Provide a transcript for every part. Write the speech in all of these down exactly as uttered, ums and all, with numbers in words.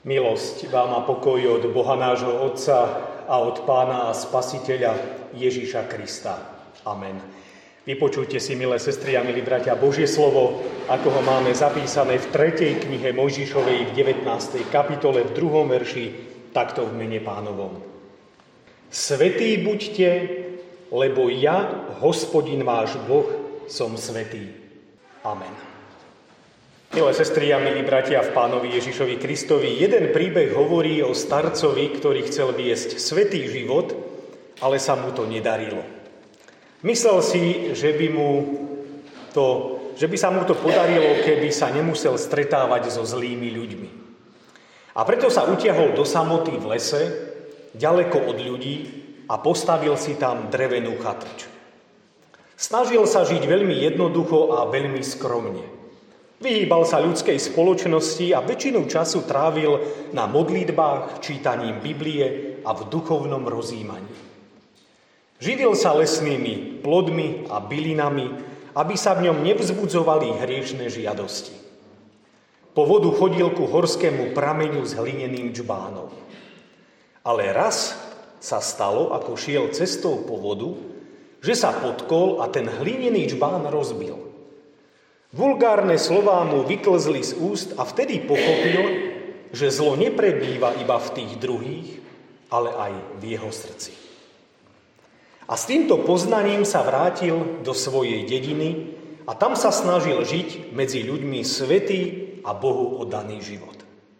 Milosť vám a pokoj od Boha nášho Otca a od Pána a Spasiteľa Ježiša Krista. Amen. Vypočujte si, milé sestry a milí bratia, Božie slovo, ako ho máme zapísané v tretej knihe Mojžišovej v devätnástej kapitole v druhom verši, takto v mene Pánovom. Svätí buďte, lebo ja, Hospodin váš Boh, som svätý. Amen. Milé sestry a milí bratia v Pánovi Ježišovi Kristovi, jeden príbeh hovorí o starcovi, ktorý chcel viesť svätý život, ale sa mu to nedarilo. Myslel si, že by, mu to, že by sa mu to podarilo, keby sa nemusel stretávať so zlými ľuďmi. A preto sa utiahol do samoty v lese, ďaleko od ľudí a postavil si tam drevenú chatrč. Snažil sa žiť veľmi jednoducho a veľmi skromne. Vyhýbal sa ľudskej spoločnosti a väčšinu času trávil na modlitbách, čítaním Biblie a v duchovnom rozjímaní. Živil sa lesnými plodmi a bylinami, aby sa v ňom nevzbudzovali hriešne žiadosti. Po vodu chodil ku horskému prameňu s hlineným džbánom. Ale raz sa stalo, ako šiel cestou po vodu, že sa potkol a ten hlinený džbán rozbil. Vulgárne slová mu vyklzli z úst a vtedy pochopil, že zlo neprebýva iba v tých druhých, ale aj v jeho srdci. A s týmto poznaním sa vrátil do svojej dediny a tam sa snažil žiť medzi ľuďmi svätý a Bohu oddaný život.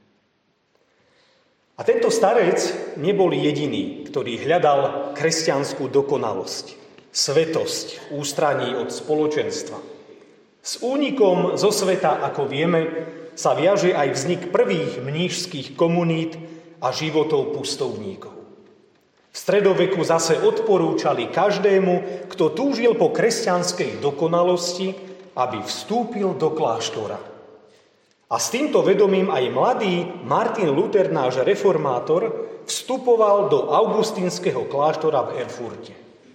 A tento starec nebol jediný, ktorý hľadal kresťanskú dokonalosť, svätosť v ústraní od spoločenstva. S únikom zo sveta, ako vieme, sa viaže aj vznik prvých mníšskych komunít a životov pustovníkov. V stredoveku zase odporúčali každému, kto túžil po kresťanskej dokonalosti, aby vstúpil do kláštora. A s týmto vedomím aj mladý Martin Luther, náš reformátor, vstupoval do augustínskeho kláštora v Erfurte.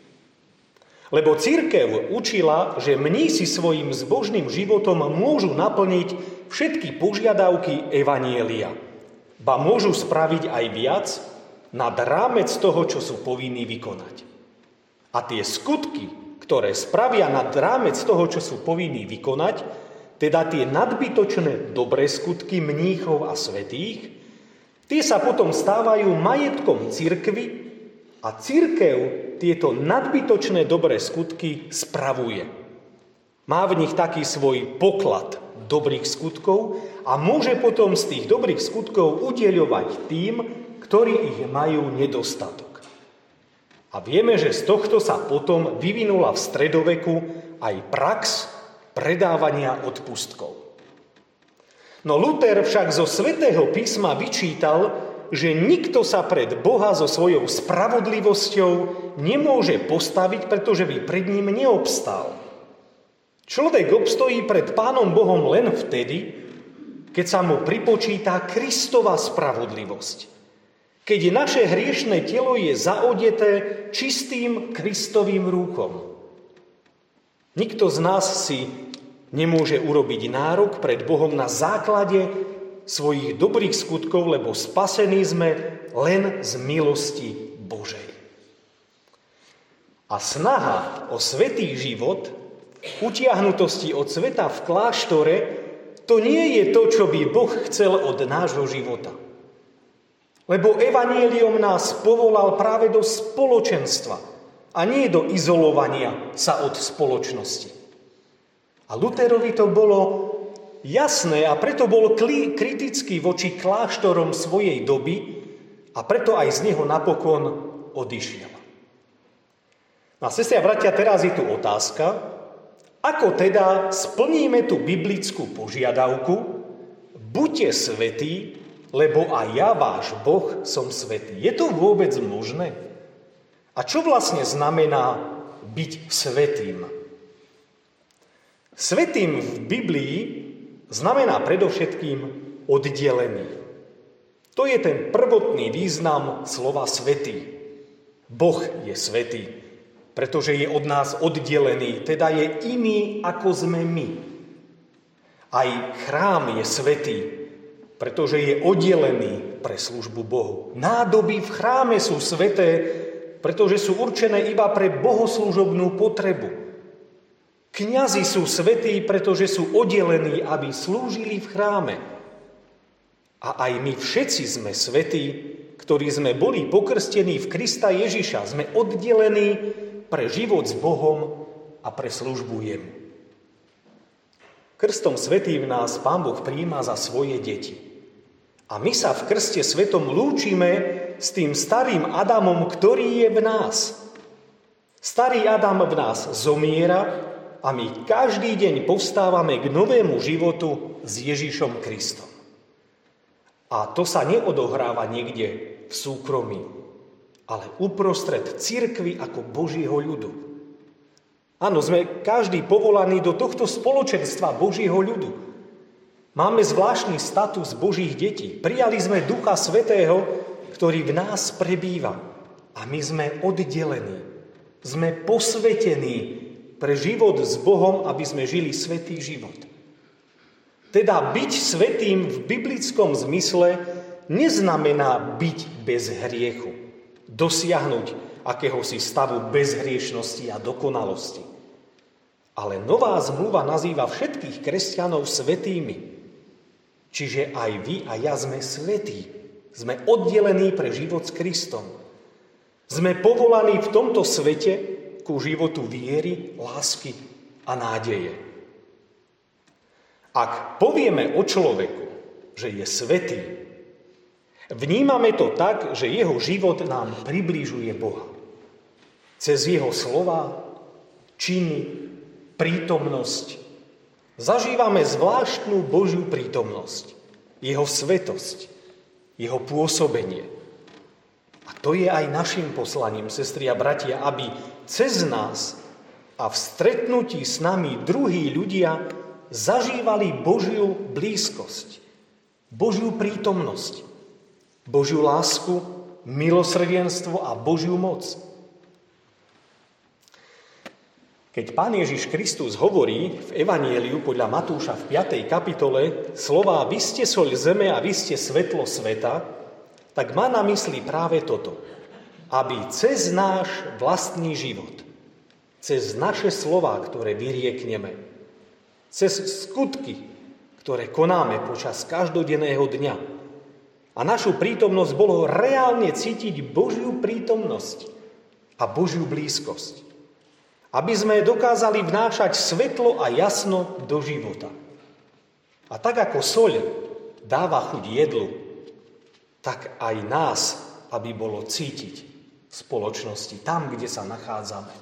Lebo cirkev učila, že mnísi svojim zbožným životom môžu naplniť všetky požiadavky evanjelia. Ba môžu spraviť aj viac nad rámec toho, čo sú povinní vykonať. A tie skutky, ktoré spravia nad rámec toho, čo sú povinní vykonať, teda tie nadbytočné dobré skutky mníchov a svätých, tie sa potom stávajú majetkom cirkvi a cirkev tieto nadbytočné dobré skutky spravuje. Má v nich taký svoj poklad dobrých skutkov a môže potom z tých dobrých skutkov udeľovať tým, ktorí ich majú nedostatok. A vieme, že z tohto sa potom vyvinula v stredoveku aj prax predávania odpustkov. No Luther však zo Svätého písma vyčítal, že nikto sa pred Boha so svojou spravodlivosťou nemôže postaviť, pretože by pred ním neobstál. Človek obstojí pred Pánom Bohom len vtedy, keď sa mu pripočíta Kristova spravodlivosť. Keď naše hriešne telo je zaodeté čistým Kristovým rúchom. Nikto z nás si nemôže urobiť nárok pred Bohom na základe svojich dobrých skutkov, lebo spasení sme len z milosti Božej. A snaha o svätý život, utiahnutosti od sveta v kláštore, to nie je to, čo by Boh chcel od nášho života. Lebo evanjelium nás povolal práve do spoločenstva a nie do izolovania sa od spoločnosti. A Lutherovi to bolo jasné a preto bol kritický voči kláštorom svojej doby a preto aj z neho napokon odišiel. No a sestri a bratia, teraz je tu otázka, ako teda splníme tú biblickú požiadavku: buďte svätí, lebo aj ja, váš Boh, som svätý. Je to vôbec možné? A čo vlastne znamená byť svätým? Svätým v Biblii znamená predovšetkým oddelený. To je ten prvotný význam slova svätý. Boh je svätý, pretože je od nás oddelený, teda je iný, ako sme my. Aj chrám je svätý, pretože je oddelený pre službu Bohu. Nádoby v chráme sú sväté, pretože sú určené iba pre bohoslužobnú potrebu. Kňazi sú svätí, pretože sú oddelení, aby slúžili v chráme. A aj my všetci sme svätí, ktorí sme boli pokrstení v Krista Ježiša. Sme oddelení pre život s Bohom a pre službu jemu. Krstom svätým nás Pán Boh prijíma za svoje deti. A my sa v krste svetom lúčime s tým starým Adamom, ktorý je v nás. Starý Adam v nás zomiera a my každý deň povstávame k novému životu s Ježišom Kristom. A to sa neodohráva niekde v súkromí, ale uprostred cirkvi ako Božieho ľudu. Áno, sme každý povolaní do tohto spoločenstva Božieho ľudu. Máme zvláštny status Božích detí. Prijali sme Ducha Svätého, ktorý v nás prebýva. A my sme oddelení. Sme posvetení pre život s Bohom, aby sme žili svätý život. Teda byť svätým v biblickom zmysle neznamená byť bez hriechu. Dosiahnuť akéhosi stavu bezhriešnosti a dokonalosti. Ale nová zmluva nazýva všetkých kresťanov svätými. Čiže aj vy a ja sme svätí. Sme oddelení pre život s Kristom. Sme povolaní v tomto svete ku životu viery, lásky a nádeje. Ak povieme o človeku, že je svätý, vnímame to tak, že jeho život nám približuje Boha. Cez jeho slova, činy, prítomnosť zažívame zvláštnu Božiu prítomnosť, jeho svätosť, jeho pôsobenie. A to je aj našim poslaním, sestri a bratia, aby cez nás a v stretnutí s nami druhí ľudia zažívali Božiu blízkosť, Božiu prítomnosť, Božiu lásku, milosrdenstvo a Božiu moc. Keď Pán Ježiš Kristus hovorí v Evanjeliu podľa Matúša v piatej kapitole slová vy ste soľ zeme a vy ste svetlo sveta, tak má na mysli práve toto. Aby cez náš vlastný život, cez naše slová, ktoré vyriekneme, cez skutky, ktoré konáme počas každodenného dňa a našu prítomnosť bolo reálne cítiť Božiu prítomnosť a Božiu blízkosť. Aby sme dokázali vnášať svetlo a jasno do života. A tak ako soľ dáva chuť jedlu, tak aj nás, aby bolo cítiť v spoločnosti, tam, kde sa nachádzame.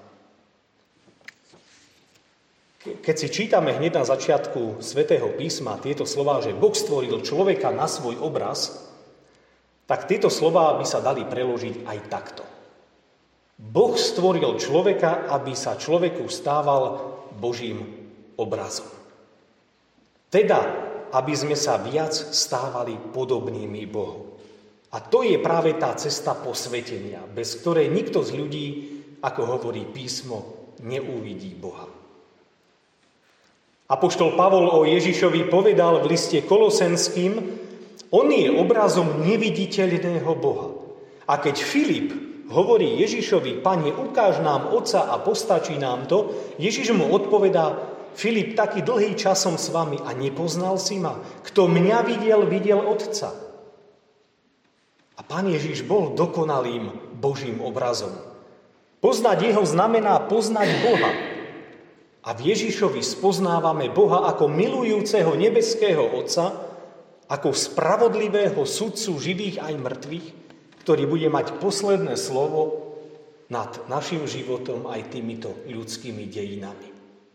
Keď si čítame hneď na začiatku Svätého písma tieto slová, že Boh stvoril človeka na svoj obraz, tak tieto slová by sa dali preložiť aj takto. Boh stvoril človeka, aby sa človeku stával Božím obrazom. Teda, aby sme sa viac stávali podobnými Bohu. A to je práve tá cesta posvetenia, bez ktorej nikto z ľudí, ako hovorí písmo, neuvidí Boha. Apoštol Pavol o Ježišovi povedal v liste Kolosenským, on je obrazom neviditeľného Boha. A keď Filip hovorí Ježišovi, Pane, ukáž nám Otca a postačí nám to, Ježiš mu odpovedá, Filip, taký dlhý čas som s vami a nepoznal si ma. Kto mňa videl, videl Otca. A Pán Ježiš bol dokonalým Božím obrazom. Poznať jeho znamená poznať Boha. A v Ježišovi spoznávame Boha ako milujúceho nebeského Otca, ako spravodlivého sudcu živých aj mŕtvych, ktorý bude mať posledné slovo nad našim životom aj týmito ľudskými dejinami.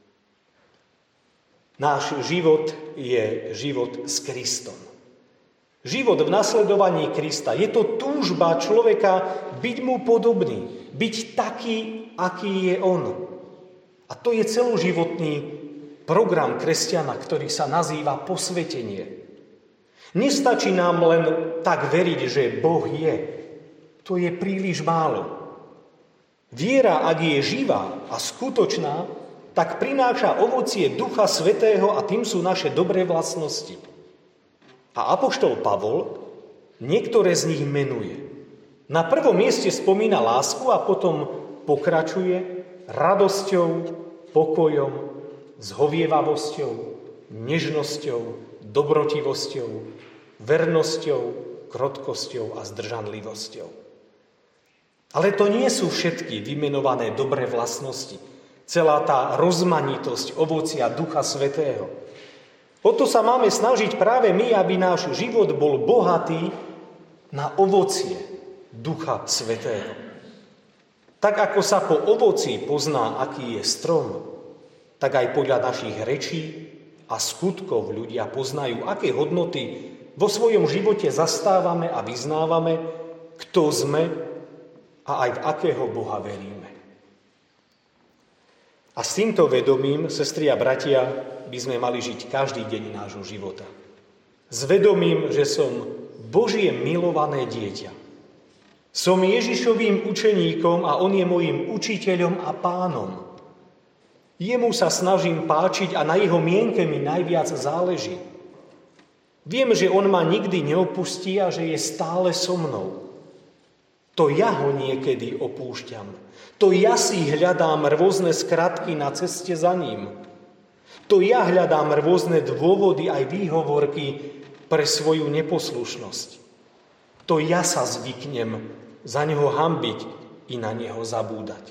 Náš život je život s Kristom. Život v nasledovaní Krista. Je to túžba človeka byť mu podobný, byť taký, aký je on. A to je celoživotný program kresťana, ktorý sa nazýva posvetenie. Nestačí nám len tak veriť, že Boh je. To je príliš málo. Viera, ak je živá a skutočná, tak prináša ovocie Ducha Svätého a tým sú naše dobré vlastnosti. A apoštol Pavol niektoré z nich menuje. Na prvom mieste spomína lásku a potom pokračuje radosťou, pokojom, zhovievavosťou, nežnosťou, dobrotivosťou, vernosťou, krotkosťou a zdržanlivosťou. Ale to nie sú všetky vymenované dobré vlastnosti, celá tá rozmanitosť ovocia Ducha Svätého. O to sa máme snažiť práve my, aby náš život bol bohatý na ovocie Ducha Svätého. Tak ako sa po ovoci pozná, aký je strom, tak aj podľa našich rečí a skutkov ľudia poznajú, aké hodnoty vo svojom živote zastávame a vyznávame, kto sme a aj v akého Boha veríme. A s týmto vedomím, sestri a bratia, by sme mali žiť každý deň nášho života. S vedomím, že som Božie milované dieťa. Som Ježišovým učeníkom a on je mojím učiteľom a pánom. Jemu sa snažím páčiť a na jeho mienke mi najviac záleží. Viem, že on ma nikdy neopustí a že je stále so mnou. To ja ho niekedy opúšťam. To ja si hľadám rôzne skratky na ceste za ním. To ja hľadám rôzne dôvody aj výhovorky pre svoju neposlušnosť. To ja sa zvyknem za neho hanbiť i na neho zabúdať.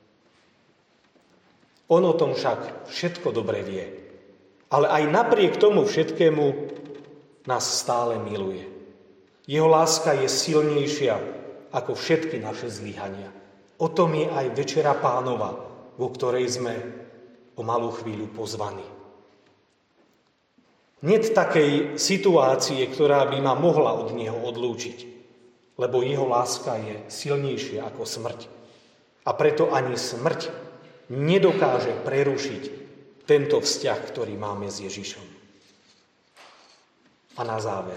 On o tom však všetko dobre vie. Ale aj napriek tomu všetkému nás stále miluje. Jeho láska je silnejšia ako všetky naše zlyhania. O tom je aj Večera Pánova, vo ktorej sme o malú chvíľu pozvaní. Niet takej situácie, ktorá by ma mohla od neho odlúčiť, lebo jeho láska je silnejšia ako smrť. A preto ani smrť nedokáže prerušiť tento vzťah, ktorý máme s Ježišom. A na záver.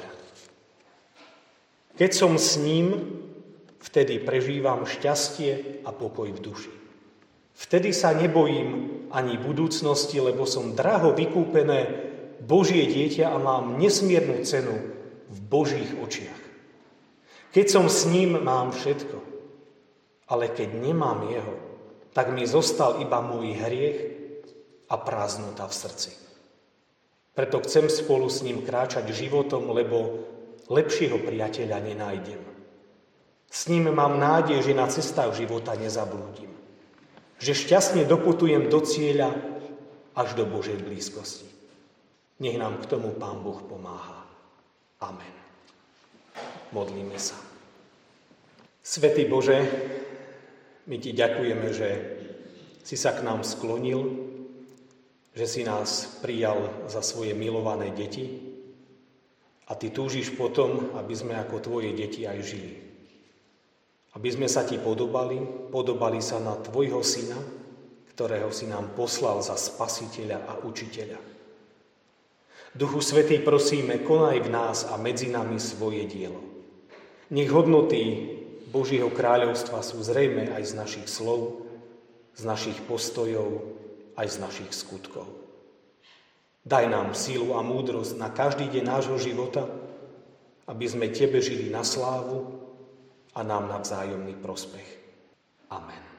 Keď som s ním, vtedy prežívam šťastie a pokoj v duši. Vtedy sa nebojím ani budúcnosti, lebo som draho vykúpené Božie dieťa a mám nesmiernu cenu v Božích očiach. Keď som s ním, mám všetko. Ale keď nemám jeho, tak mi zostal iba môj hriech a prázdnota v srdci. Preto chcem spolu s ním kráčať životom, lebo lepšieho priateľa nenájdem. S ním mám nádej, že na cestách života nezablúdim. Že šťastne doputujem do cieľa až do Božej blízkosti. Nech nám k tomu Pán Boh pomáha. Amen. Modlíme sa. Svätý Bože, my Ti ďakujeme, že si sa k nám sklonil, že si nás prijal za svoje milované deti a Ty túžiš potom, aby sme ako Tvoje deti aj žili. Aby sme sa Ti podobali, podobali sa na Tvojho Syna, ktorého si nám poslal za Spasiteľa a Učiteľa. Duchu Svätý, prosíme, konaj v nás a medzi nami svoje dielo. Nech hodnoty Božieho kráľovstva sú zrejmé aj z našich slov, z našich postojov, aj z našich skutkov. Daj nám sílu a múdrosť na každý deň nášho života, aby sme Tebe žili na slávu a nám na vzájomný prospech. Amen.